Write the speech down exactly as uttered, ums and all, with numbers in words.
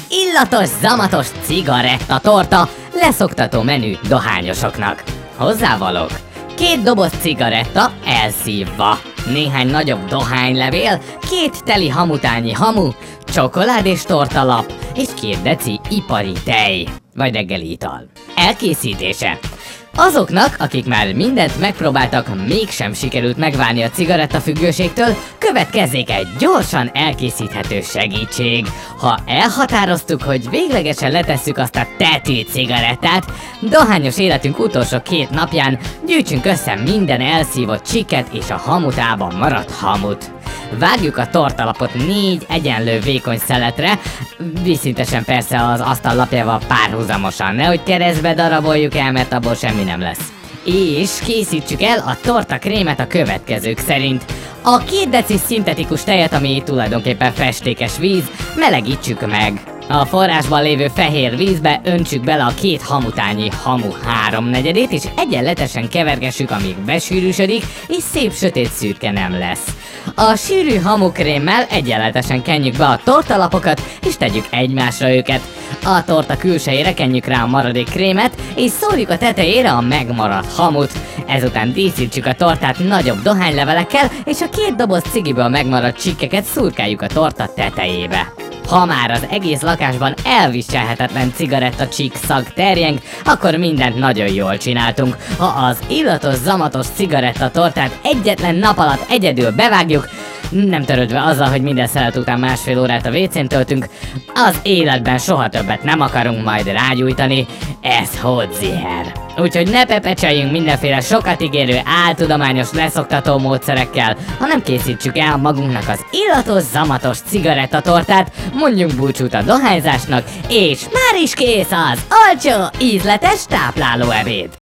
illatos, zamatos cigarettatorta, leszoktató menü dohányosoknak. Hozzávalók: két doboz cigaretta elszívva, néhány nagyobb dohánylevél, két teli hamutányi hamu, csokolád és tortalap, és két deci ipari tej, vagy reggeli ital. Elkészítése: azoknak, akik már mindent megpróbáltak, mégsem sikerült megválni a cigarettafüggőségtől, következzék egy gyorsan elkészíthető segítség. Ha elhatároztuk, hogy véglegesen letesszük azt a tetű cigarettát, dohányos életünk utolsó két napján gyűjtsünk össze minden elszívott csiket és a hamutában maradt hamut. Vágjuk a tortalapot négy egyenlő vékony szeletre, vízszintesen persze az asztal lapjával párhuzamosan, nehogy keresztbe daraboljuk el, mert abból semmi nem lesz. És készítsük el a tortakrémet a következők szerint. A két deci szintetikus tejet, ami tulajdonképpen festékes víz, melegítsük meg. A forrásban lévő fehér vízbe öntsük bele a két hamutányi hamu háromnegyedét, és egyenletesen kevergessük, amíg besűrűsödik, és szép sötét szürke nem lesz. A sűrű hamukrémmel egyenletesen kenjük be a tortalapokat, és tegyük egymásra őket. A torta külsejére kenjük rá a maradék krémet, és szórjuk a tetejére a megmaradt hamut. Ezután díszítsük a tortát nagyobb dohánylevelekkel, és a két doboz cigiből megmaradt csikkeket szurkáljuk a torta tetejébe. Ha már az egész lakásban elviselhetetlen cigarettacsík szag terjeng, akkor mindent nagyon jól csináltunk. Ha az illatos, zamatos cigarettatortát egyetlen nap alatt egyedül bevágjuk, nem törődve azzal, hogy minden szelet után másfél órát a vécén töltünk, az életben soha többet nem akarunk majd rágyújtani, ez hodziher. Úgyhogy ne pepecseljünk mindenféle sokat ígérő áltudományos leszoktató módszerekkel, hanem készítsük el magunknak az illatos, zamatos cigarettatortát, mondjunk búcsút a dohányzásnak, és már is kész az olcsó, ízletes táplálóebéd!